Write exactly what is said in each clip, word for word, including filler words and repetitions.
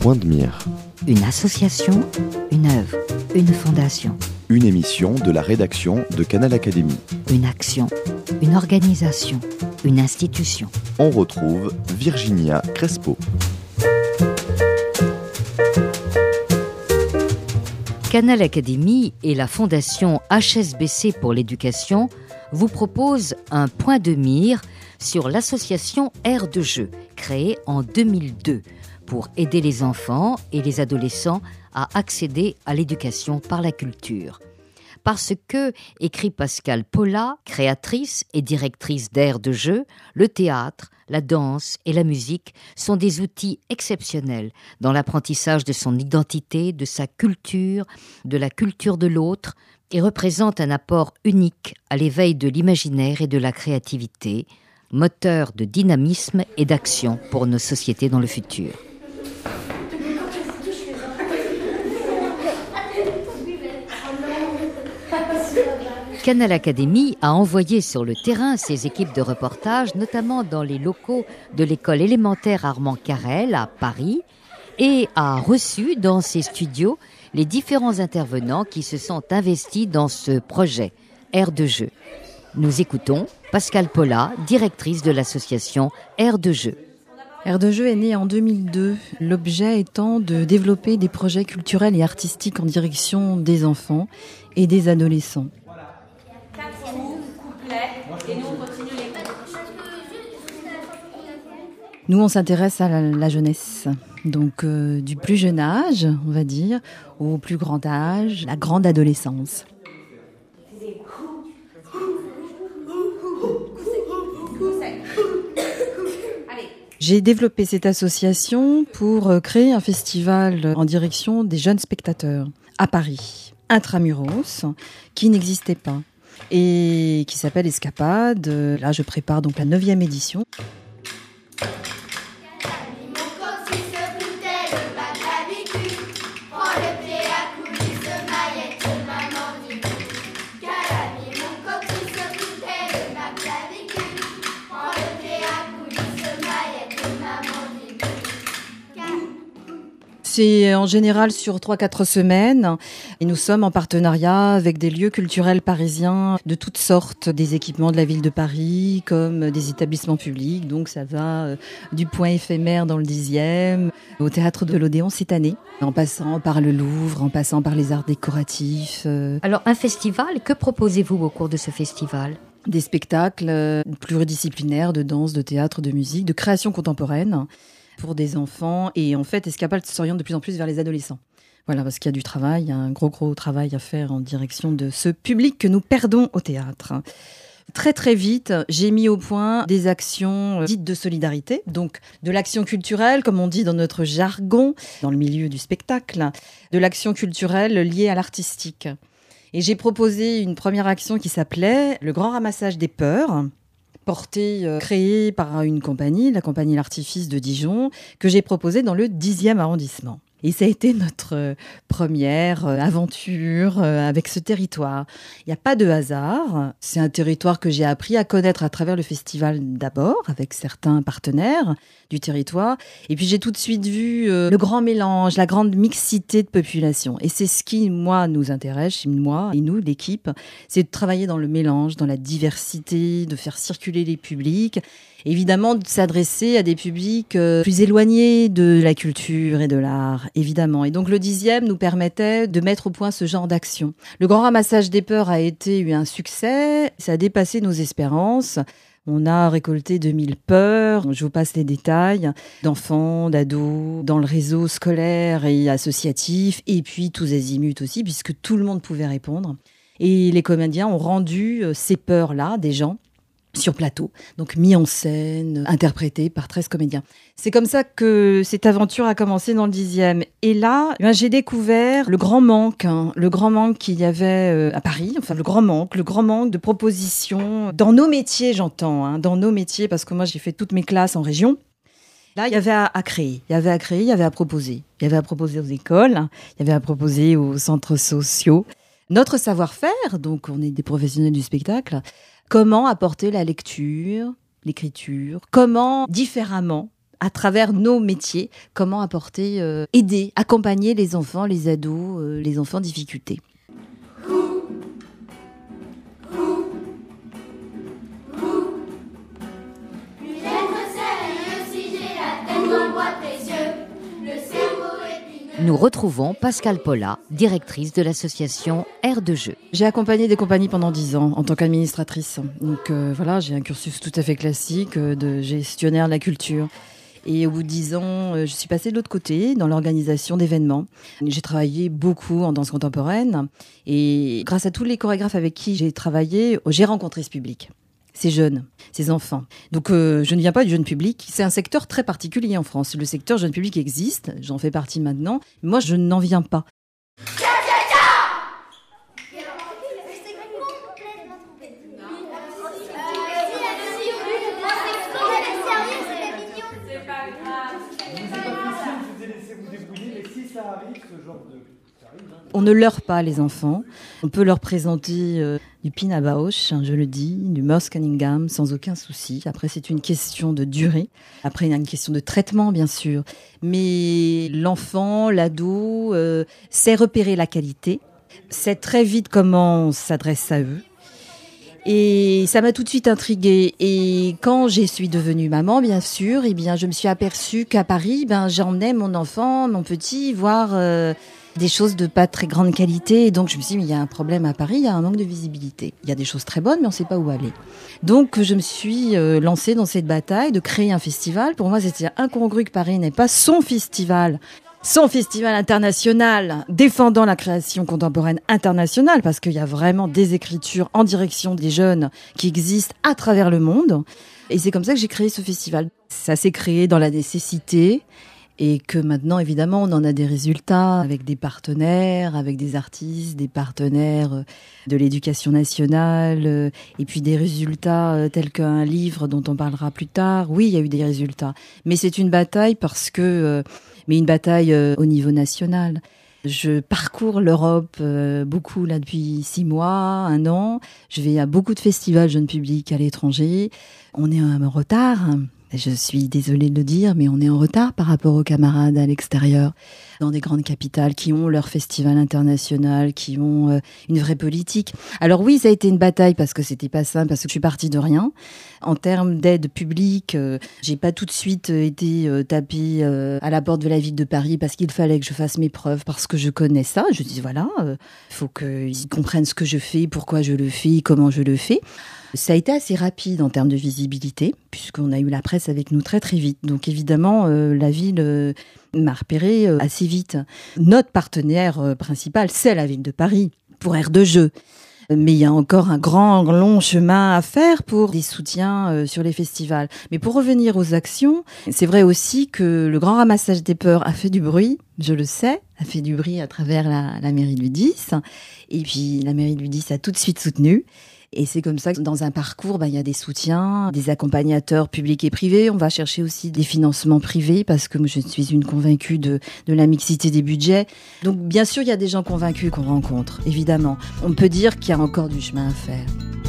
Point de mire. Une association, une œuvre, une fondation. Une émission de la rédaction de Canal Académie. Une action, une organisation, une institution. On retrouve Virginia Crespo. Canal Académie et la fondation H S B C pour l'éducation vous proposent un point de mire sur l'association Aires de jeu, créée en deux mille deux, pour aider les enfants et les adolescents à accéder à l'éducation par la culture. Parce que, écrit Pascal Paula, créatrice et directrice d'Aires de jeu, le théâtre, la danse et la musique sont des outils exceptionnels dans l'apprentissage de son identité, de sa culture, de la culture de l'autre, et représentent un apport unique à l'éveil de l'imaginaire et de la créativité, moteur de dynamisme et d'action pour nos sociétés dans le futur. Canal Académie a envoyé sur le terrain ses équipes de reportage, notamment dans les locaux de l'école élémentaire Armand Carrel à Paris, et a reçu dans ses studios les différents intervenants qui se sont investis dans ce projet Aires de jeu. Nous écoutons Pascal Paula, directrice de l'association Aires de jeu. Aires de jeu est né en deux mille deux, l'objet étant de développer des projets culturels et artistiques en direction des enfants et des adolescents. Nous, on s'intéresse à la, la jeunesse, donc euh, du plus jeune âge, on va dire, au plus grand âge, la grande adolescence. J'ai développé cette association pour créer un festival en direction des jeunes spectateurs à Paris, intramuros, qui n'existait pas et qui s'appelle Escapade. Là, je prépare donc la neuvième édition. C'est en général sur trois à quatre semaines et nous sommes en partenariat avec des lieux culturels parisiens de toutes sortes, des équipements de la ville de Paris comme des établissements publics. Donc ça va du Point éphémère dans le dixième au théâtre de l'Odéon cette année, en passant par le Louvre, en passant par les arts décoratifs. Alors un festival, que proposez-vous au cours de ce festival ? Des spectacles pluridisciplinaires de danse, de théâtre, de musique, de création contemporaine pour des enfants. Et en fait, Escapade s'oriente de plus en plus vers les adolescents. Voilà, parce qu'il y a du travail, il y a un gros, gros travail à faire en direction de ce public que nous perdons au théâtre. Très, très vite, j'ai mis au point des actions dites de solidarité, donc de l'action culturelle, comme on dit dans notre jargon, dans le milieu du spectacle, de l'action culturelle liée à l'artistique. Et j'ai proposé une première action qui s'appelait le grand ramassage des peurs, porté, euh, créé par une compagnie, la compagnie L'Artifice de Dijon, que j'ai proposé dans le dixième arrondissement. Et ça a été notre euh, première euh, aventure euh, avec ce territoire. Il n'y a pas de hasard. C'est un territoire que j'ai appris à connaître à travers le festival d'abord, avec certains partenaires du territoire. Et puis j'ai tout de suite vu euh, le grand mélange, la grande mixité de population. Et c'est ce qui, moi, nous intéresse, moi et nous, l'équipe, c'est de travailler dans le mélange, dans la diversité, de faire circuler les publics. Évidemment, de s'adresser à des publics euh, plus éloignés de la culture et de l'art, évidemment. Et donc, le dixième nous permettait de mettre au point ce genre d'action. Le grand ramassage des peurs a été un succès. Ça a dépassé nos espérances. On a récolté deux mille peurs. Je vous passe les détails d'enfants, d'ados, dans le réseau scolaire et associatif. Et puis, tous azimuts aussi, puisque tout le monde pouvait répondre. Et les comédiens ont rendu ces peurs-là des gens sur plateau, donc mis en scène, interprété par treize comédiens. C'est comme ça que cette aventure a commencé dans le dixième. Et là, eh bien, j'ai découvert le grand manque, hein, le grand manque qu'il y avait euh, à Paris, enfin le grand manque, le grand manque de propositions dans nos métiers, j'entends, hein, dans nos métiers, parce que moi j'ai fait toutes mes classes en région. Là, il y avait à, à créer, il y avait à créer, il y avait à proposer. Il y avait à proposer aux écoles, il y avait à proposer aux centres sociaux. Notre savoir-faire, donc on est des professionnels du spectacle, comment apporter la lecture, l'écriture, comment différemment à travers nos métiers, comment apporter, euh, aider, accompagner les enfants, les ados, euh, les enfants en difficulté. Nous retrouvons Pascale Paula, directrice de l'association Air de Jeu. J'ai accompagné des compagnies pendant dix ans en tant qu'administratrice. Donc euh, voilà, j'ai un cursus tout à fait classique euh, de gestionnaire de la culture. Et au bout de dix ans, euh, je suis passée de l'autre côté, dans l'organisation d'événements. J'ai travaillé beaucoup en danse contemporaine. Et grâce à tous les chorégraphes avec qui j'ai travaillé, j'ai rencontré ce public. Ces jeunes, ces enfants. Donc euh, je ne viens pas du jeune public. C'est un secteur très particulier en France. Le secteur jeune public existe, j'en fais partie maintenant. Moi, je n'en viens pas. On ne leurre pas les enfants. On peut leur présenter euh, du Pina Bausch, je le dis, du Merce Cunningham, sans aucun souci. Après, c'est une question de durée. Après, il y a une question de traitement, bien sûr. Mais l'enfant, l'ado, euh, sait repérer la qualité, sait très vite comment on s'adresse à eux. Et ça m'a tout de suite intriguée. Et quand je suis devenue maman, bien sûr, eh bien, je me suis aperçue qu'à Paris, ben, j'emmenais mon enfant, mon petit, voir euh, des choses de pas très grande qualité. Et donc, je me suis dit, mais il y a un problème à Paris, il y a un manque de visibilité. Il y a des choses très bonnes, mais on ne sait pas où aller. Donc, je me suis euh, lancée dans cette bataille de créer un festival. Pour moi, c'était incongru que Paris n'ait pas son festival. Son festival international défendant la création contemporaine internationale, parce qu'il y a vraiment des écritures en direction des jeunes qui existent à travers le monde. Et c'est comme ça que j'ai créé ce festival. Ça s'est créé dans la nécessité et que maintenant, évidemment, on en a des résultats avec des partenaires, avec des artistes, des partenaires de l'éducation nationale et puis des résultats tels qu'un livre dont on parlera plus tard. Oui, il y a eu des résultats. Mais c'est une bataille parce que... mais une bataille euh, au niveau national. Je parcours l'Europe euh, beaucoup là depuis six mois, un an. Je vais à beaucoup de festivals jeunes publics à l'étranger. On est en retard. Je suis désolée de le dire, mais on est en retard par rapport aux camarades à l'extérieur, dans des grandes capitales qui ont leur festival international, qui ont euh, une vraie politique. Alors oui, ça a été une bataille parce que c'était pas simple, parce que je suis partie de rien. En termes d'aide publique, euh, j'ai pas tout de suite été euh, tapée euh, à la porte de la ville de Paris parce qu'il fallait que je fasse mes preuves, parce que je connais ça. Je dis voilà, il euh, faut qu'ils comprennent ce que je fais, pourquoi je le fais, comment je le fais. Ça a été assez rapide en termes de visibilité, puisqu'on a eu la presse avec nous très très vite. Donc évidemment, euh, la ville euh, m'a repéré euh, assez vite. Notre partenaire euh, principal, c'est la ville de Paris, pour Air de Jeu. Mais il y a encore un grand, long chemin à faire pour des soutiens euh, sur les festivals. Mais pour revenir aux actions, c'est vrai aussi que le grand ramassage des peurs a fait du bruit, je le sais, a fait du bruit à travers la, la mairie de Ludis. Et puis la mairie de Ludis a tout de suite soutenu. Et c'est comme ça que dans un parcours, ben, il y a des soutiens, des accompagnateurs publics et privés. On va chercher aussi des financements privés parce que moi, je suis une convaincue de, de la mixité des budgets. Donc, bien sûr, il y a des gens convaincus qu'on rencontre, évidemment. On peut dire qu'il y a encore du chemin à faire.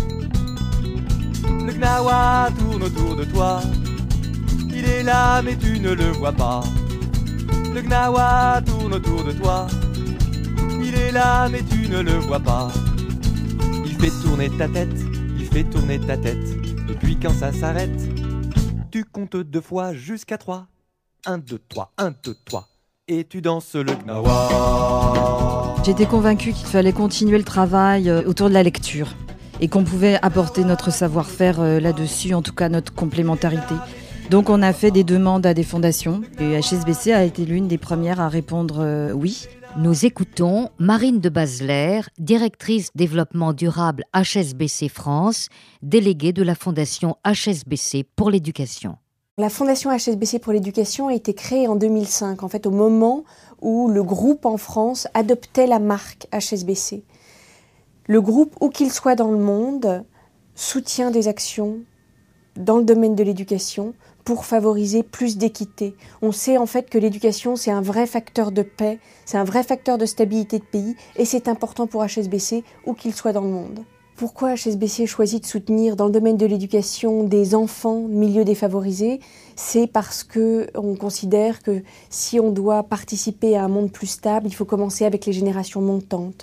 Le Gnawa tourne autour de toi. Il est là, mais tu ne le vois pas. Le Gnawa tourne autour de toi. Il est là, mais tu ne le vois pas. Il fait tourner ta tête, il fait tourner ta tête. Et puis quand ça s'arrête, tu comptes deux fois jusqu'à trois. Un, deux, trois, un, deux, trois. Et tu danses le Gnawa. J'étais convaincue qu'il fallait continuer le travail autour de la lecture et qu'on pouvait apporter notre savoir-faire là-dessus, en tout cas notre complémentarité. Donc on a fait des demandes à des fondations et H S B C a été l'une des premières à répondre euh, oui. Nous écoutons Marine de Basler, directrice développement durable H S B C France, déléguée de la fondation H S B C pour l'éducation. La fondation H S B C pour l'éducation a été créée en deux mille cinq, en fait au moment où le groupe en France adoptait la marque H S B C. Le groupe, où qu'il soit dans le monde, soutient des actions dans le domaine de l'éducation pour favoriser plus d'équité. On sait en fait que l'éducation, c'est un vrai facteur de paix, c'est un vrai facteur de stabilité de pays et c'est important pour H S B C où qu'il soit dans le monde. Pourquoi H S B C choisit de soutenir dans le domaine de l'éducation des enfants de milieux défavorisés ? C'est parce qu'on considère que si on doit participer à un monde plus stable, il faut commencer avec les générations montantes.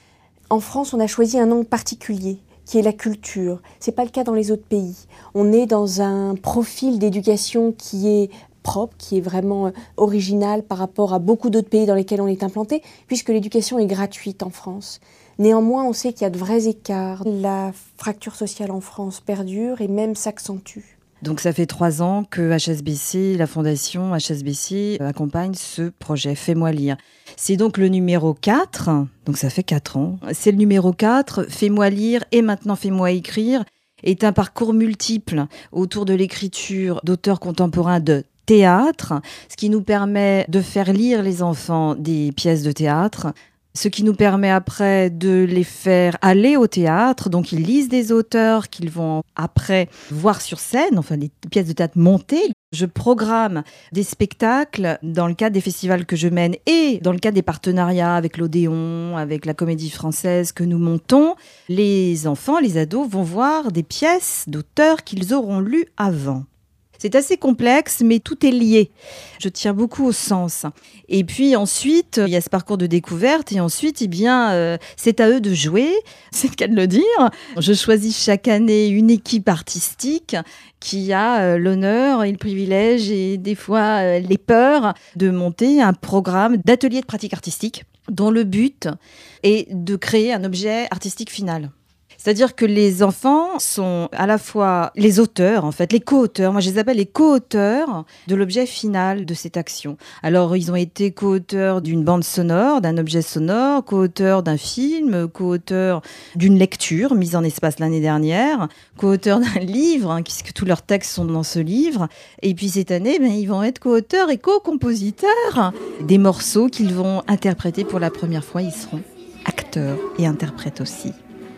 En France, on a choisi un angle particulier, qui est la culture. Ce n'est pas le cas dans les autres pays. On est dans un profil d'éducation qui est propre, qui est vraiment original par rapport à beaucoup d'autres pays dans lesquels on est implanté, puisque l'éducation est gratuite en France. Néanmoins, on sait qu'il y a de vrais écarts. La fracture sociale en France perdure et même s'accentue. Donc ça fait trois ans que H S B C, la fondation H S B C accompagne ce projet Fais-moi lire. C'est donc le numéro quatre, donc ça fait quatre ans. C'est le numéro quatre, Fais-moi lire et maintenant Fais-moi écrire, est un parcours multiple autour de l'écriture d'auteurs contemporains de théâtre, ce qui nous permet de faire lire les enfants des pièces de théâtre, ce qui nous permet après de les faire aller au théâtre. Donc ils lisent des auteurs qu'ils vont après voir sur scène, enfin des pièces de théâtre montées. Je programme des spectacles dans le cadre des festivals que je mène et dans le cadre des partenariats avec l'Odéon, avec la Comédie Française que nous montons. Les enfants, les ados vont voir des pièces d'auteurs qu'ils auront lues avant. C'est assez complexe, mais tout est lié. Je tiens beaucoup au sens. Et puis ensuite, il y a ce parcours de découverte. Et ensuite, eh bien, euh, c'est à eux de jouer. C'est le cas de le dire. Je choisis chaque année une équipe artistique qui a euh, l'honneur et le privilège et des fois euh, les peurs de monter un programme d'atelier de pratique artistique dont le but est de créer un objet artistique final. C'est-à-dire que les enfants sont à la fois les auteurs, en fait, les co-auteurs. Moi, je les appelle les co-auteurs de l'objet final de cette action. Alors, ils ont été co-auteurs d'une bande sonore, d'un objet sonore, co-auteurs d'un film, co-auteurs d'une lecture mise en espace l'année dernière, co-auteurs d'un livre, hein, puisque tous leurs textes sont dans ce livre. Et puis, cette année, ben, ils vont être co-auteurs et co-compositeurs des morceaux qu'ils vont interpréter pour la première fois. Ils seront acteurs et interprètes aussi.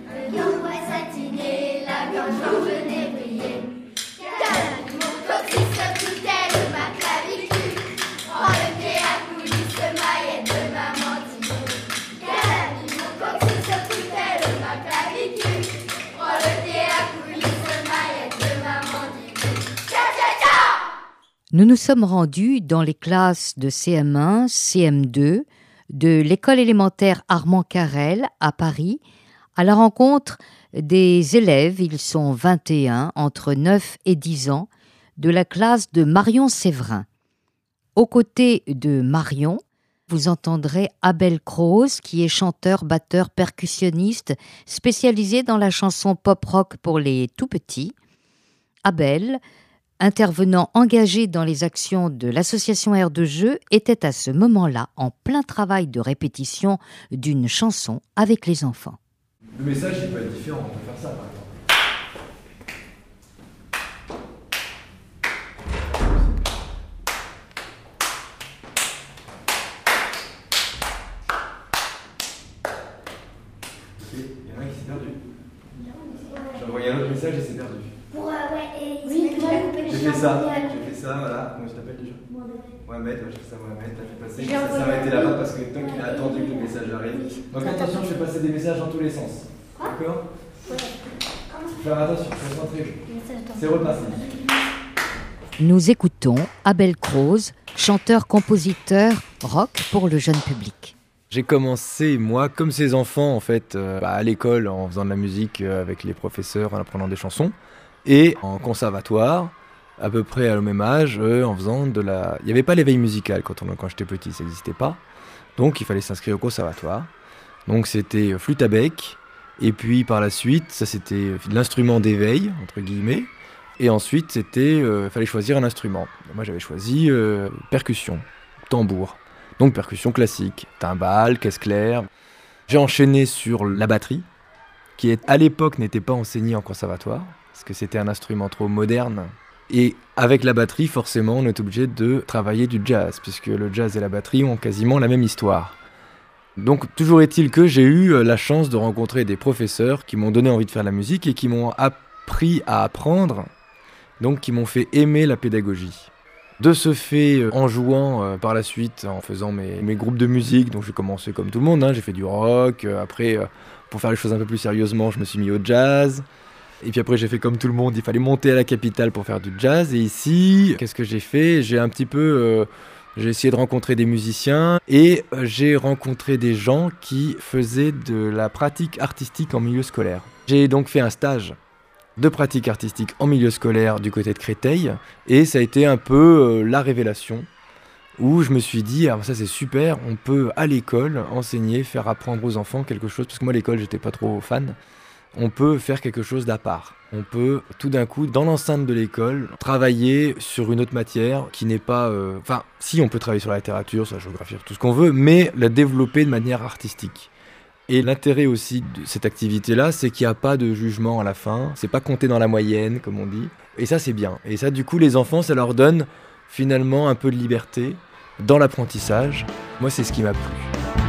Nous nous sommes rendus dans les classes de C M un, C M deux de l'école élémentaire Armand Carrel à Paris à la rencontre des élèves, ils sont vingt et un, entre neuf et dix ans, de la classe de Marion Séverin. Aux côtés de Marion, vous entendrez Abel Croze, qui est chanteur, batteur, percussionniste, spécialisé dans la chanson pop-rock pour les tout-petits. Abel, intervenant engagé dans les actions de l'association Air de Jeu, était à ce moment-là en plein travail de répétition d'une chanson avec les enfants. Le message, il peut être différent, on peut faire ça par exemple. Ok, il y en a un qui s'est perdu. J'ai envoyé un autre message et c'est perdu. Pour, euh, ouais, et oui, j'ai fait ça, j'ai fait ça, voilà. Comment je t'appelle déjà ? Mohamed, j'ai fait ça, Mohamed, t'as fait passer. Ça s'est arrêté là-bas parce que tant qu'il a attendu que le message arrive. Donc attention, je fais passer des messages dans tous les sens. D'accord ? Ouais. Faire attention, faut se concentrer. C'est reparti. Nous écoutons Abel Croze, chanteur-compositeur rock pour le jeune public. J'ai commencé, moi, comme ces enfants, en fait, euh, bah, à l'école, en faisant de la musique euh, avec les professeurs, en apprenant des chansons, et en conservatoire, à peu près à le même âge, euh, en faisant de la... Il n'y avait pas l'éveil musical quand, on, quand j'étais petit, ça n'existait pas. Donc, il fallait s'inscrire au conservatoire. Donc, c'était flûte à bec. Et puis, par la suite, ça, c'était l'instrument d'éveil, entre guillemets. Et ensuite, c'était... Il euh, fallait choisir un instrument. Moi, j'avais choisi euh, percussion, tambour. Donc, percussion classique, timbales, caisse claire. J'ai enchaîné sur la batterie, qui, à l'époque, n'était pas enseignée en conservatoire, parce que c'était un instrument trop moderne. Et avec la batterie, forcément, on est obligé de travailler du jazz, puisque le jazz et la batterie ont quasiment la même histoire. Donc, toujours est-il que j'ai eu la chance de rencontrer des professeurs qui m'ont donné envie de faire la musique et qui m'ont appris à apprendre, donc qui m'ont fait aimer la pédagogie. De ce fait, en jouant euh, par la suite, en faisant mes, mes groupes de musique, donc j'ai commencé comme tout le monde, hein, j'ai fait du rock, euh, après euh, pour faire les choses un peu plus sérieusement, je me suis mis au jazz, et puis après j'ai fait comme tout le monde, il fallait monter à la capitale pour faire du jazz, et ici, qu'est-ce que j'ai fait ? J'ai un petit peu, euh, j'ai essayé de rencontrer des musiciens, et euh, j'ai rencontré des gens qui faisaient de la pratique artistique en milieu scolaire. J'ai donc fait un stage de pratique artistique en milieu scolaire du côté de Créteil, et ça a été un peu euh, la révélation, où je me suis dit, ah, ça c'est super, on peut à l'école enseigner, faire apprendre aux enfants quelque chose, parce que moi à l'école j'étais pas trop fan, on peut faire quelque chose d'à part. On peut tout d'un coup, dans l'enceinte de l'école, travailler sur une autre matière qui n'est pas... Euh... Enfin, si on peut travailler sur la littérature, sur la géographie, sur tout ce qu'on veut, mais la développer de manière artistique. Et l'intérêt aussi de cette activité-là, c'est qu'il n'y a pas de jugement à la fin, c'est pas compté dans la moyenne, comme on dit. Et ça, c'est bien. Et ça, du coup, les enfants, ça leur donne finalement un peu de liberté dans l'apprentissage. Moi, c'est ce qui m'a plu.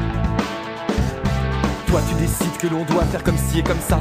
Toi, tu décides que l'on doit faire comme ci et comme ça,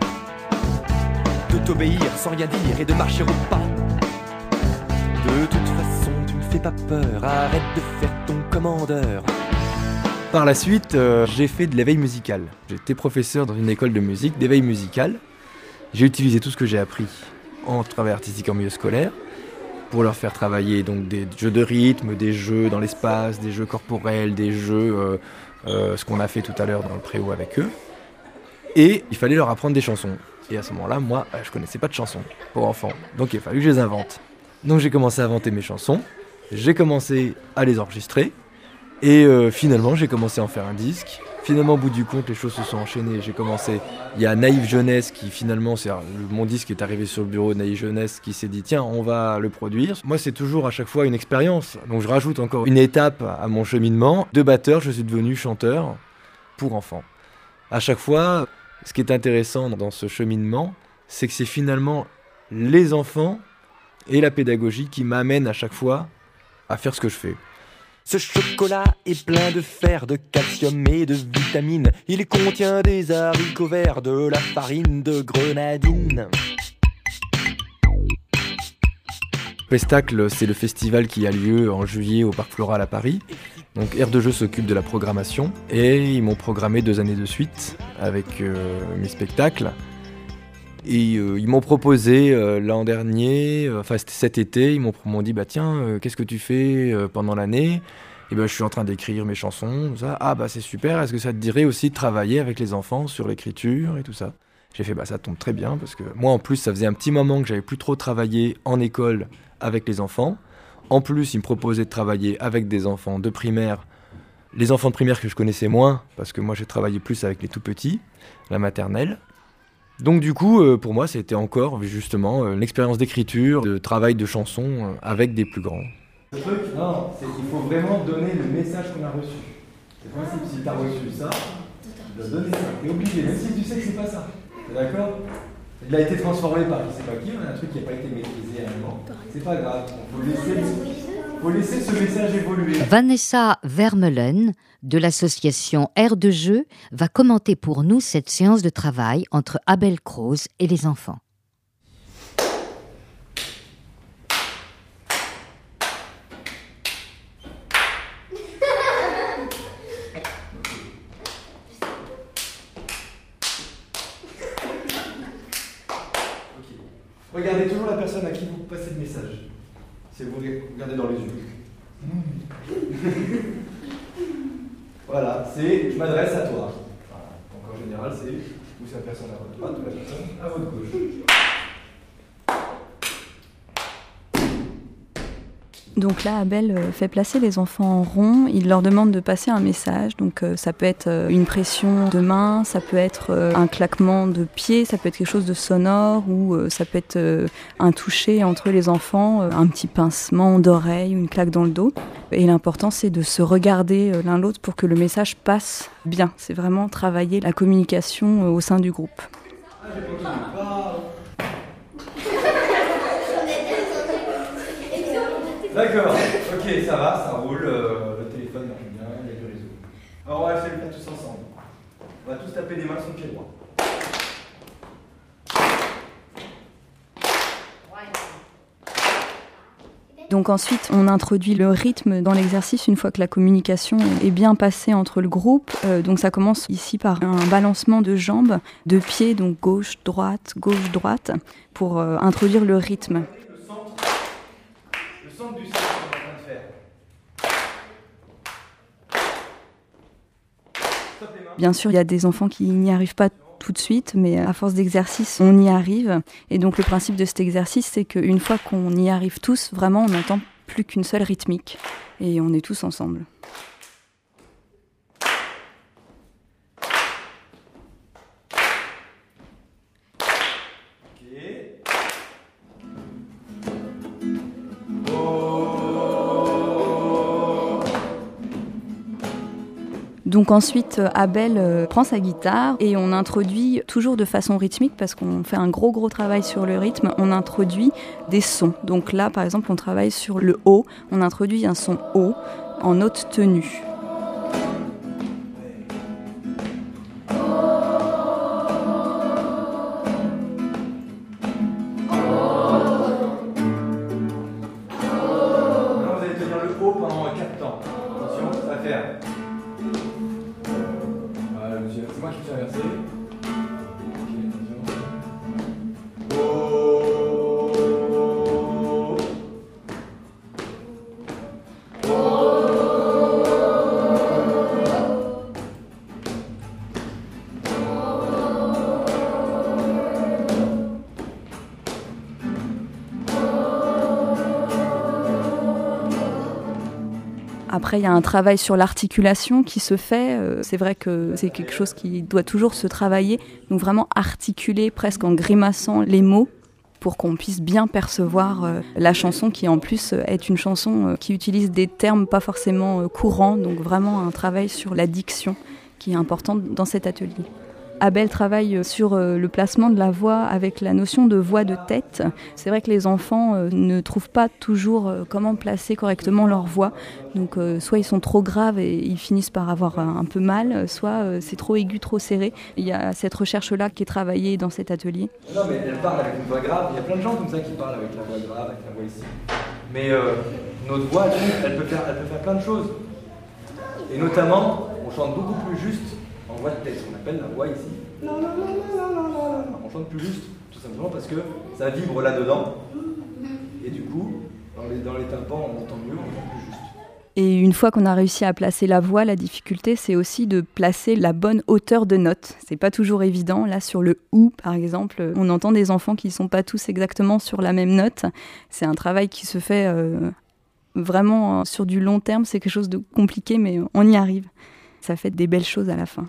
de t'obéir sans rien dire et de marcher au pas. De toute façon, tu ne fais pas peur, arrête de faire ton commandeur. Par la suite, euh, j'ai fait de l'éveil musical. J'étais professeur dans une école de musique, d'éveil musical. J'ai utilisé tout ce que j'ai appris en travail artistique en milieu scolaire pour leur faire travailler donc des jeux de rythme, des jeux dans l'espace, des jeux corporels, des jeux, euh, euh, ce qu'on a fait tout à l'heure dans le préau avec eux. Et il fallait leur apprendre des chansons. Et à ce moment-là, moi, je connaissais pas de chansons pour enfants. Donc il a fallu que je les invente. Donc j'ai commencé à inventer mes chansons. J'ai commencé à les enregistrer. Et euh, finalement, j'ai commencé à en faire un disque. Finalement, au bout du compte, les choses se sont enchaînées. J'ai commencé... Il y a Naïve Jeunesse qui, finalement, c'est mon disque est arrivé sur le bureau de Naïve Jeunesse qui s'est dit, tiens, on va le produire. Moi, c'est toujours à chaque fois une expérience. Donc, je rajoute encore une étape à mon cheminement. De batteur, je suis devenu chanteur pour enfants. À chaque fois, ce qui est intéressant dans ce cheminement, c'est que c'est finalement les enfants et la pédagogie qui m'amènent à chaque fois à faire ce que je fais. Ce chocolat est plein de fer, de calcium et de vitamines. Il contient des haricots verts, de la farine de grenadine. Pestacle, c'est le festival qui a lieu en juillet au Parc Floral à Paris. Donc Aire de Jeu s'occupe de la programmation et ils m'ont programmé deux années de suite avec euh, mes spectacles. Et euh, ils m'ont proposé euh, l'an dernier, euh, enfin c'était cet été, ils m'ont, m'ont dit bah tiens, euh, qu'est-ce que tu fais euh, pendant l'année ? Et ben je suis en train d'écrire mes chansons, tout ça. Ah bah c'est super, est-ce que ça te dirait aussi de travailler avec les enfants sur l'écriture et tout ça ? J'ai fait bah ça tombe très bien parce que moi en plus ça faisait un petit moment que j'avais plus trop travaillé en école avec les enfants. En plus ils me proposaient de travailler avec des enfants de primaire, les enfants de primaire que je connaissais moins parce que moi j'ai travaillé plus avec les tout petits, la maternelle. Donc du coup, euh, pour moi, c'était encore justement euh, l'expérience d'écriture, de travail de chansons euh, avec des plus grands. Le truc, non, c'est qu'il faut vraiment donner le message qu'on a reçu. C'est possible, si tu as reçu ça, de donner ça. T'es obligé, même si tu sais que c'est pas ça. T'es d'accord ? Il a été transformé par je sais pas qui, on a un truc qui n'a pas été maîtrisé à un moment. C'est pas grave, il faut laisser, faut laisser ce message évoluer. Vanessa Vermeulen, de l'association Aire de Jeu, va commenter pour nous cette séance de travail entre Abel Croze et les enfants. Regardez toujours la personne à qui vous passez le message. Si vous regardez dans les yeux. Voilà, c'est je m'adresse à toi. Voilà. Donc en général, c'est ou c'est la personne à votre droite ou la personne à votre gauche. Donc là, Abel fait placer les enfants en rond, il leur demande de passer un message, donc euh, ça peut être euh, une pression de main, ça peut être euh, un claquement de pied, ça peut être quelque chose de sonore, ou euh, ça peut être euh, un toucher entre les enfants, euh, un petit pincement d'oreille, une claque dans le dos. Et l'important, c'est de se regarder euh, l'un l'autre pour que le message passe bien. C'est vraiment travailler la communication euh, au sein du groupe. D'accord, ok, ça va, ça roule, euh, le téléphone marche bien, il y a du réseau. Alors on va essayer de le faire tous ensemble. On va tous taper des mains sur le pied droit. Donc ensuite, on introduit le rythme dans l'exercice une fois que la communication est bien passée entre le groupe. Euh, donc ça commence ici par un balancement de jambes, de pieds, donc gauche, droite, gauche, droite, pour euh, introduire le rythme. Le centre, le centre du cercle qu'on est en train de faire. Bien sûr, il y a des enfants qui n'y arrivent pas tout de suite, mais à force d'exercice, on y arrive. Et donc le principe de cet exercice, c'est qu'une fois qu'on y arrive tous, vraiment, on n'entend plus qu'une seule rythmique. Et on est tous ensemble. Donc ensuite, Abel euh, prend sa guitare et on introduit, toujours de façon rythmique, parce qu'on fait un gros gros travail sur le rythme, on introduit des sons. Donc là, par exemple, on travaille sur le haut, on introduit un son haut en note tenue. Maintenant, vous allez tenir le haut pendant quatre temps. Attention, ça va faire. Voilà, monsieur, c'est moi qui me suis inversé. Ok, attention. Oh. Oh. Après, il y a un travail sur l'articulation qui se fait. C'est vrai que c'est quelque chose qui doit toujours se travailler. Donc vraiment articuler presque en grimaçant les mots pour qu'on puisse bien percevoir la chanson qui en plus est une chanson qui utilise des termes pas forcément courants. Donc vraiment un travail sur la diction qui est important dans cet atelier. Abel travaille sur le placement de la voix avec la notion de voix de tête. C'est vrai que les enfants ne trouvent pas toujours comment placer correctement leur voix. Donc soit ils sont trop graves et ils finissent par avoir un peu mal, soit c'est trop aigu, trop serré. Il y a cette recherche-là qui est travaillée dans cet atelier. Non mais elle parle avec une voix grave, il y a plein de gens comme ça qui parlent avec la voix grave, avec la voix ici. Mais euh, notre voix, elle peut, faire, elle peut faire plein de choses. Et notamment, on chante beaucoup plus juste en voix de tête, on appelle la voix ici. Non, non, non, non, non, non, non. On chante plus juste, tout simplement parce que ça vibre là-dedans. Et du coup, dans les, dans les tympans, on entend mieux, on entend plus juste. Et une fois qu'on a réussi à placer la voix, la difficulté, c'est aussi de placer la bonne hauteur de note. C'est pas toujours évident. Là, sur le ou, par exemple, on entend des enfants qui sont pas tous exactement sur la même note. C'est un travail qui se fait euh, vraiment sur du long terme. C'est quelque chose de compliqué, mais on y arrive. Ça fait des belles choses à la fin.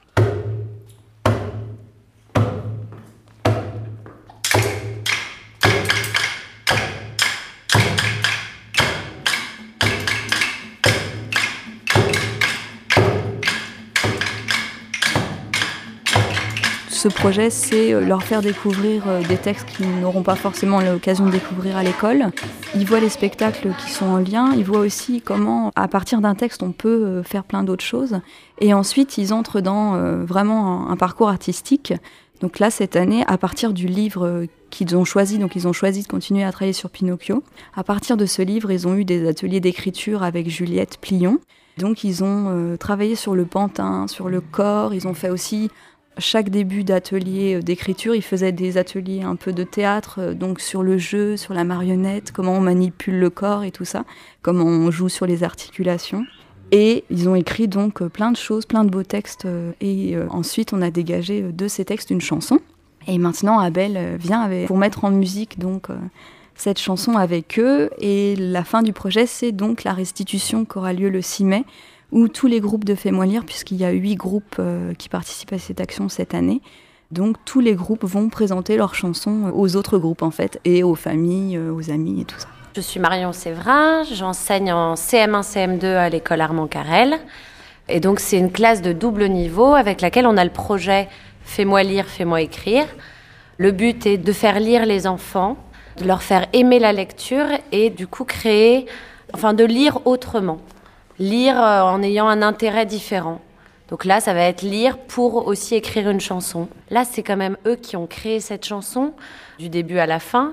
Ce projet, c'est leur faire découvrir des textes qu'ils n'auront pas forcément l'occasion de découvrir à l'école. Ils voient les spectacles qui sont en lien, ils voient aussi comment, à partir d'un texte, on peut faire plein d'autres choses. Et ensuite, ils entrent dans euh, vraiment un, un parcours artistique. Donc là, cette année, à partir du livre qu'ils ont choisi, donc ils ont choisi de continuer à travailler sur Pinocchio. À partir de ce livre, ils ont eu des ateliers d'écriture avec Juliette Plion. Donc ils ont euh, travaillé sur le pantin, sur le corps, ils ont fait aussi... Chaque début d'atelier d'écriture, ils faisaient des ateliers un peu de théâtre, donc sur le jeu, sur la marionnette, comment on manipule le corps et tout ça, comment on joue sur les articulations. Et ils ont écrit donc plein de choses, plein de beaux textes. Et ensuite, on a dégagé de ces textes une chanson. Et maintenant, Abel vient avec, pour mettre en musique donc cette chanson avec eux. Et la fin du projet, c'est donc la restitution qui aura lieu le six mai, où tous les groupes de Fais-moi lire, puisqu'il y a huit groupes euh, qui participent à cette action cette année. Donc tous les groupes vont présenter leurs chansons aux autres groupes en fait, et aux familles, euh, aux amis et tout ça. Je suis Marion Séverin, j'enseigne en C M un C M deux à l'école Armand Carrel. Et donc c'est une classe de double niveau avec laquelle on a le projet Fais-moi lire, fais-moi écrire. Le but est de faire lire les enfants, de leur faire aimer la lecture et du coup créer, enfin de lire autrement. Lire en ayant un intérêt différent. Donc là, ça va être lire pour aussi écrire une chanson. Là, c'est quand même eux qui ont créé cette chanson, du début à la fin,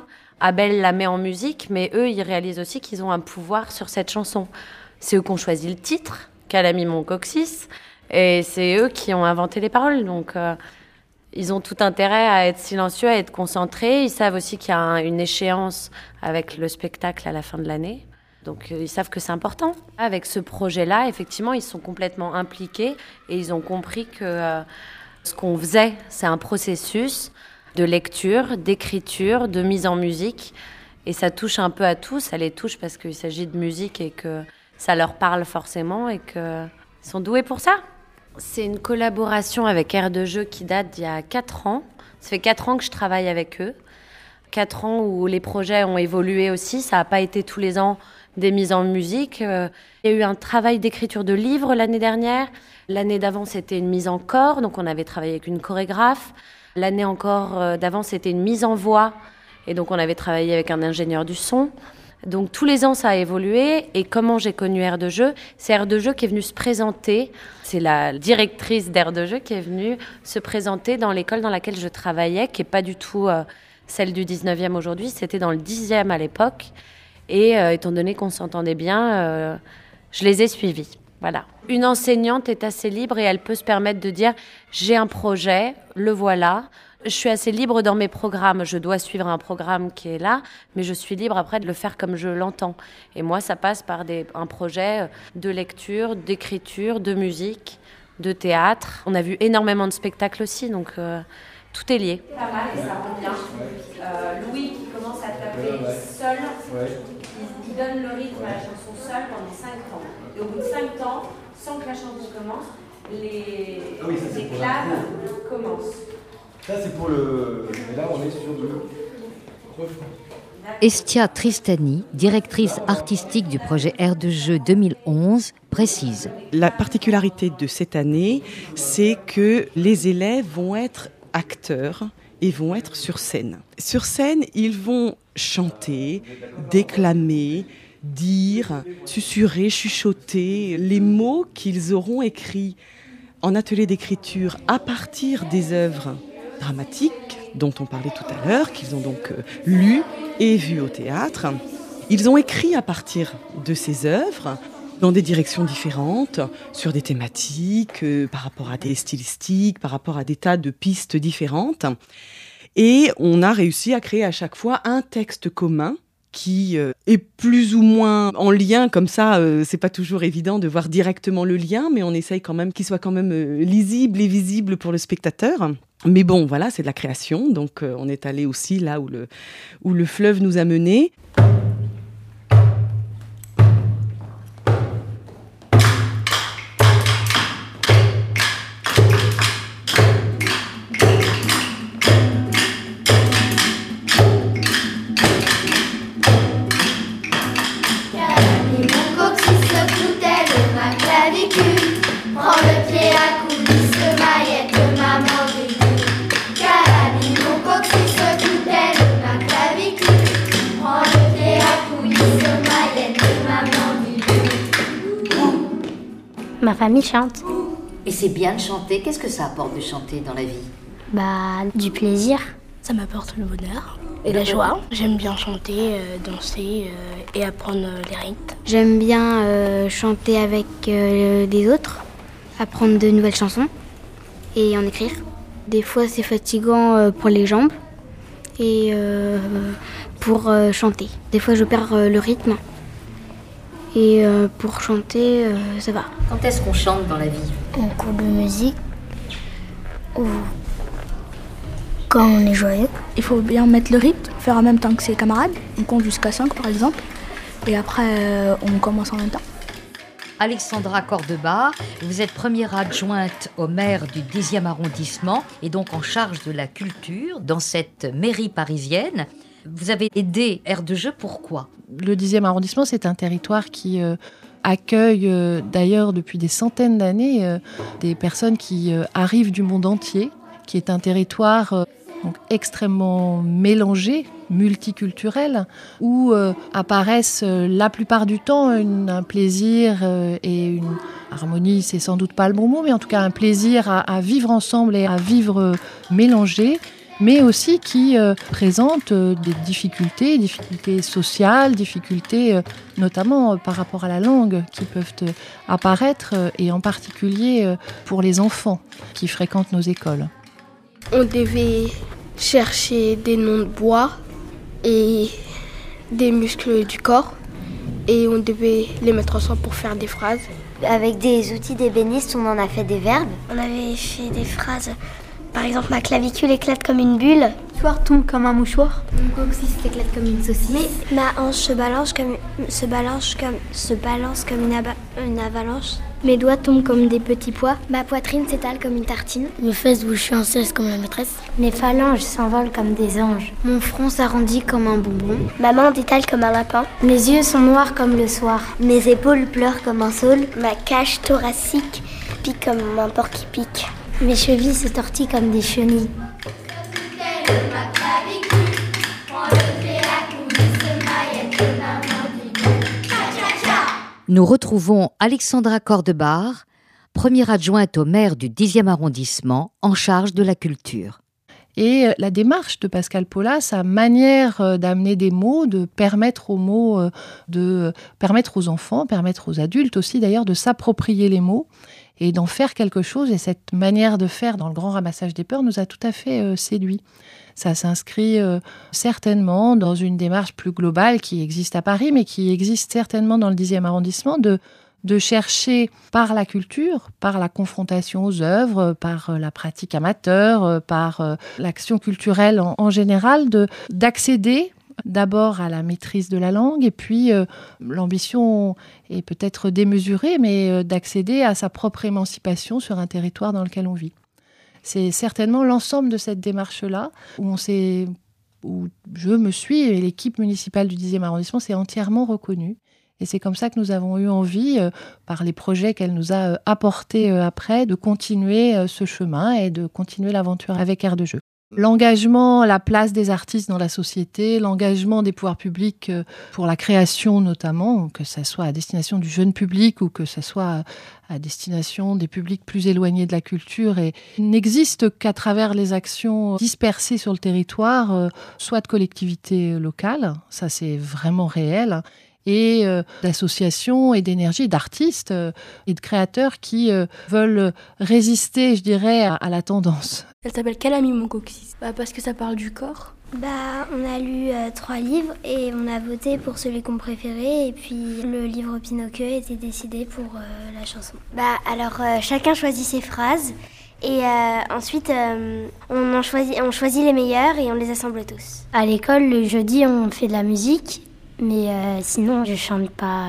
Abel la met en musique, mais eux, ils réalisent aussi qu'ils ont un pouvoir sur cette chanson. C'est eux qui ont choisi le titre, qu'elle a mis mon coccyx, et c'est eux qui ont inventé les paroles. Donc, euh, ils ont tout intérêt à être silencieux, à être concentrés. Ils savent aussi qu'il y a un, une échéance avec le spectacle à la fin de l'année. Donc, euh, ils savent que c'est important. Avec ce projet-là, effectivement, ils sont complètement impliqués et ils ont compris que euh, ce qu'on faisait, c'est un processus de lecture, d'écriture, de mise en musique. Et ça touche un peu à tous. Ça les touche parce qu'il s'agit de musique et que ça leur parle forcément et qu'ils sont doués pour ça. C'est une collaboration avec Air de Jeu qui date d'il y a quatre ans. Ça fait quatre ans que je travaille avec eux. Quatre ans où les projets ont évolué aussi. Ça n'a pas été tous les ans des mises en musique. Il y a eu un travail d'écriture de livres l'année dernière. L'année d'avant, c'était une mise en chor. Donc, on avait travaillé avec une chorégraphe. L'année encore d'avant, c'était une mise en voix. Et donc, on avait travaillé avec un ingénieur du son. Donc, tous les ans, ça a évolué. Et comment j'ai connu Air de Jeu ? C'est Air de Jeu qui est venue se présenter. C'est la directrice d'Air de Jeu qui est venue se présenter dans l'école dans laquelle je travaillais, qui n'est pas du tout euh, celle du dix-neuvième aujourd'hui. C'était dans le dixième à l'époque. Et euh, étant donné qu'on s'entendait bien, euh, je les ai suivis. Voilà. Une enseignante est assez libre et elle peut se permettre de dire « j'ai un projet, le voilà ». Je suis assez libre dans mes programmes. Je dois suivre un programme qui est là, mais je suis libre après de le faire comme je l'entends. Et moi, ça passe par des, un projet de lecture, d'écriture, de musique, de théâtre. On a vu énormément de spectacles aussi, donc euh, tout est lié. Pas mal et ça rend bien. Euh, Louis qui commence à taper seul, il, il donne le rythme à la chanson seul pendant cinq temps. Et au bout de cinq temps, sans que la chanson commence, les, ah oui, ça, les claves commencent. Ça, c'est pour le... Mais là, on est sur le refrain. Estia Tristani, directrice artistique du projet Air de Jeu deux mille onze, précise. La particularité de cette année, c'est que les élèves vont être acteurs et vont être sur scène. Sur scène, ils vont chanter, déclamer, dire, susurrer, chuchoter les mots qu'ils auront écrits en atelier d'écriture à partir des œuvres dramatiques dont on parlait tout à l'heure, qu'ils ont donc euh, lu et vu au théâtre. Ils ont écrit à partir de ces œuvres dans des directions différentes, sur des thématiques, euh, par rapport à des stylistiques, par rapport à des tas de pistes différentes. Et on a réussi à créer à chaque fois un texte commun qui euh, est plus ou moins en lien, comme ça, euh, c'est pas toujours évident de voir directement le lien, mais on essaye quand même qu'il soit quand même euh, lisible et visible pour le spectateur. Mais bon, voilà, c'est de la création, donc euh, on est allé aussi là où le, où le fleuve nous a menés. Ma famille chante. Et c'est bien de chanter. Qu'est-ce que ça apporte de chanter dans la vie ? Bah, du plaisir. Ça m'apporte le bonheur et la joie. J'aime bien chanter, euh, danser euh, et apprendre euh, les rythmes. J'aime bien euh, chanter avec euh, des autres, apprendre de nouvelles chansons et en écrire. Des fois, c'est fatigant euh, pour les jambes et euh, pour euh, chanter. Des fois, je perds euh, le rythme. Et euh, pour chanter, euh, ça va. Quand est-ce qu'on chante dans la vie ? En cours de musique ou quand on est joyeux. Il faut bien mettre le rythme, faire en même temps que ses camarades. On compte jusqu'à cinq par exemple. Et après, euh, on commence en même temps. Alexandra Cordeba, vous êtes première adjointe au maire du dixième arrondissement et donc en charge de la culture dans cette mairie parisienne. Vous avez aidé Air de Jeu, pourquoi ? Le dixième arrondissement, c'est un territoire qui euh, accueille euh, d'ailleurs depuis des centaines d'années euh, des personnes qui euh, arrivent du monde entier, qui est un territoire euh, donc extrêmement mélangé, multiculturel, où euh, apparaissent euh, la plupart du temps une, un plaisir euh, et une harmonie, c'est sans doute pas le bon mot, mais en tout cas un plaisir à, à vivre ensemble et à vivre euh, mélangé. mais aussi qui euh, présentent euh, des difficultés, difficultés sociales, difficultés euh, notamment euh, par rapport à la langue qui peuvent euh, apparaître, euh, et en particulier euh, pour les enfants qui fréquentent nos écoles. On devait chercher des noms de bois et des muscles du corps et on devait les mettre ensemble pour faire des phrases. Avec des outils d'ébéniste, on en a fait des verbes. On avait fait des phrases. Par exemple, ma clavicule éclate comme une bulle. Mon mouchoir tombe comme un mouchoir. Mon coccyx éclate comme une saucisse. Mais ma hanche se balance comme, se balance comme, se balance comme une, aba- une avalanche. Mes doigts tombent comme des petits pois. Ma poitrine s'étale comme une tartine. Mes fesses bouchent en cesse comme la maîtresse. Mes phalanges s'envolent comme des anges. Mon front s'arrondit comme un bonbon. Ma main détale comme un lapin. Mes yeux sont noirs comme le soir. Mes épaules pleurent comme un saule. Ma cage thoracique pique comme un porc qui pique. Mes chevilles se tortillent comme des chenilles. Nous retrouvons Alexandra Cordebar, première adjointe au maire du dixième arrondissement, en charge de la culture. Et la démarche de Pascal Paula, sa manière d'amener des mots, de permettre aux mots, de permettre aux enfants, permettre aux adultes aussi d'ailleurs de s'approprier les mots et d'en faire quelque chose. Et cette manière de faire dans le grand ramassage des peurs nous a tout à fait euh, séduit. Ça s'inscrit euh, certainement dans une démarche plus globale qui existe à Paris, mais qui existe certainement dans le dixième arrondissement, de, de chercher par la culture, par la confrontation aux œuvres, par euh, la pratique amateur, euh, par euh, l'action culturelle en, en général, de, d'accéder d'abord à la maîtrise de la langue, et puis euh, l'ambition est peut-être démesurée, mais euh, d'accéder à sa propre émancipation sur un territoire dans lequel on vit. C'est certainement l'ensemble de cette démarche-là où on s'est, où je me suis, et l'équipe municipale du dixième arrondissement s'est entièrement reconnue. Et c'est comme ça que nous avons eu envie, euh, par les projets qu'elle nous a euh, apportés euh, après, de continuer euh, ce chemin et de continuer l'aventure avec Aires de Jeu. L'engagement, la place des artistes dans la société, l'engagement des pouvoirs publics pour la création notamment, que ce soit à destination du jeune public ou que ce soit à destination des publics plus éloignés de la culture, et n'existe qu'à travers les actions dispersées sur le territoire, soit de collectivités locales, ça c'est vraiment réel, et euh, d'associations et d'énergie, d'artistes euh, et de créateurs qui euh, veulent résister, je dirais, à, à la tendance. Elle s'appelle Quel ami mon coccyx ? Bah, parce que ça parle du corps. Bah, on a lu euh, trois livres et on a voté pour celui qu'on préférait, et puis le livre Pinocchio était décidé pour euh, la chanson. Bah, alors euh, chacun choisit ses phrases et euh, ensuite euh, on, en choisit, on choisit les meilleures et on les assemble tous. À l'école, le jeudi, on fait de la musique. Mais euh, sinon, je chante pas euh,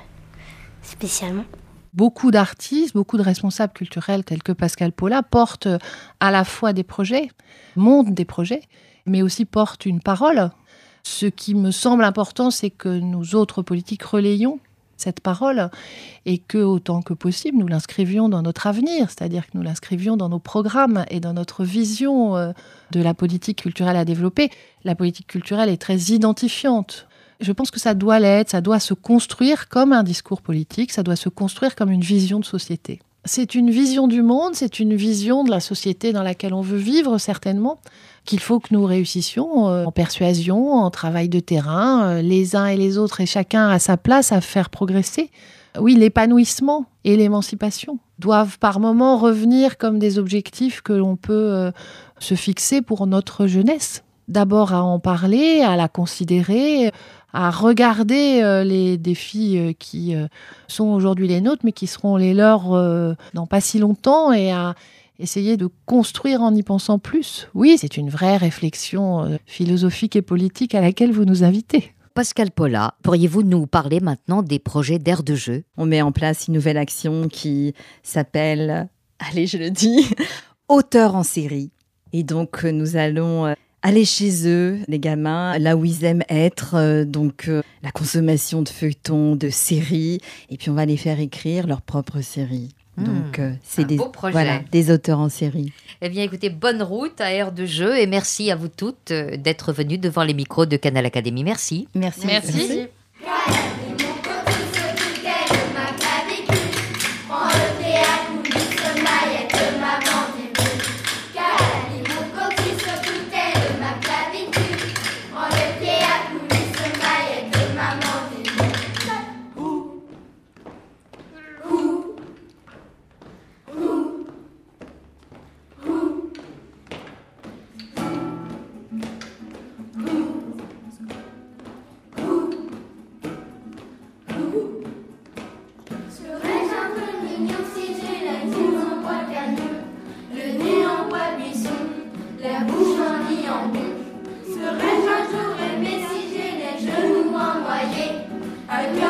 spécialement. Beaucoup d'artistes, beaucoup de responsables culturels tels que Pascal Paula portent à la fois des projets, montent des projets, mais aussi portent une parole. Ce qui me semble important, c'est que nous autres politiques relayons cette parole et que, autant que possible, nous l'inscrivions dans notre avenir, c'est-à-dire que nous l'inscrivions dans nos programmes et dans notre vision euh, de la politique culturelle à développer. La politique culturelle est très identifiante. Je pense que ça doit l'être, ça doit se construire comme un discours politique, ça doit se construire comme une vision de société. C'est une vision du monde, c'est une vision de la société dans laquelle on veut vivre, certainement, qu'il faut que nous réussissions euh, en persuasion, en travail de terrain, euh, les uns et les autres et chacun à sa place à faire progresser. Oui, l'épanouissement et l'émancipation doivent par moments revenir comme des objectifs que l'on peut euh, se fixer pour notre jeunesse. D'abord à en parler, à la considérer, à regarder euh, les défis euh, qui euh, sont aujourd'hui les nôtres, mais qui seront les leurs euh, dans pas si longtemps, et à essayer de construire en y pensant plus. Oui, c'est une vraie réflexion euh, philosophique et politique à laquelle vous nous invitez. Pascal Paula, pourriez-vous nous parler maintenant des projets d'Aires de Jeu ? On met en place une nouvelle action qui s'appelle, allez je le dis, Auteurs en série. Et donc nous allons aller chez eux, les gamins, là où ils aiment être, euh, donc euh, la consommation de feuilletons, de séries, et puis on va les faire écrire leurs propres séries. Mmh, donc euh, c'est des, voilà, des auteurs en série. Eh bien écoutez, bonne route à Aires de Jeu, et merci à vous toutes d'être venues devant les micros de Canal Académie. Merci. Merci. Merci. merci. Mon en bon. Serais-je un jour aimé si j'ai les genoux envoyés? Un cœur